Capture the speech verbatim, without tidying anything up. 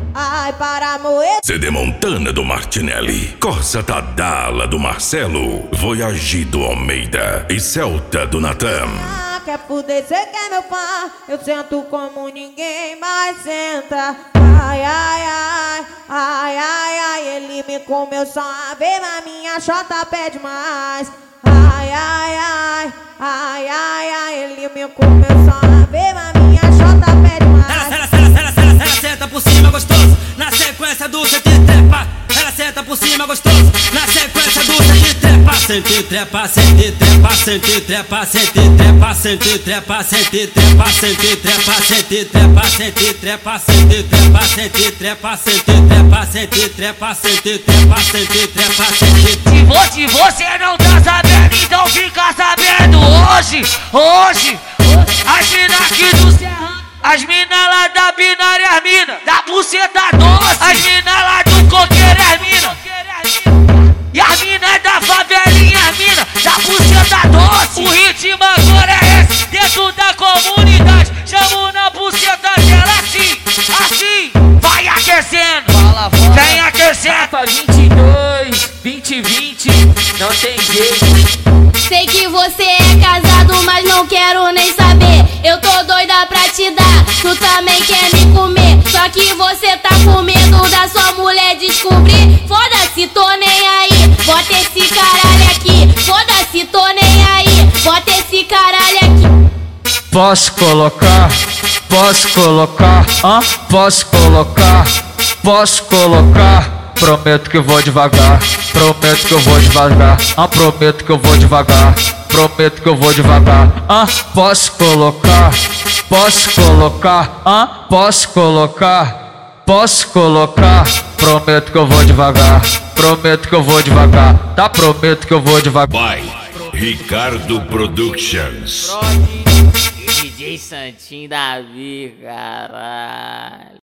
ai, para moer. C D Montana do Martinelli, Corsa Tadala do Marcelo, Voyage do Almeida e Celta do Natan. Ah, quer fuder, cê quer meu pá? Eu sento como ninguém mais senta. Ai, ai, ai, ai, ai, ai, ele me comeu só a vez, mas minha chota pede mais. Ai, ai, ai, ai, ai, ai, ele me comeu só a vez, mas minha chota pede mais. Ela, ela, ela, ela, ela, ela senta por cima gostoso, na sequência do sente trepa. Ela senta por cima gostoso, na sequência do sente trepa. Sente trepa, sente trepa, sente trepa, sente trepa, sente trepa, sente trepa, sente trepa, sente trepa, sente trepa, sente trepa, sente trepa, sente trepa, sente trepa, sente trepa, sente trepa, sente trepa. Se você, você não tá sabendo, então fica sabendo hoje, hoje, as mina aqui do Serrão, as mina lá da binária, as mina da buceta doce, as mina lá do coqueiro, as mina, e as mina da favelinha, as mina da buceta doce. O ritmo agora é esse, dentro da comunidade, chamo na buceta dela assim, assim, vai aquecendo, vem aquecendo. vinte e dois, vinte e vinte, não tem jeito. Sei que você é casado, mas não quero nem saber. Eu tô doida pra te dar, tu também quer me comer. Só que você tá com medo da sua mulher descobrir. Foda-se, tô nem aí, bota esse caralho aqui. Foda-se, tô nem aí, bota esse caralho aqui. Posso colocar, posso colocar, hã? Posso colocar, posso colocar. Prometo que eu vou devagar, prometo que eu vou devagar, ah, prometo que eu vou devagar, prometo que eu vou devagar, ah, posso colocar, posso colocar, ah, posso colocar, posso colocar, prometo que eu vou devagar, prometo que eu vou devagar, tá, prometo que eu vou devagar. By Ricardo Productions. D J Santinho Davi, caralho.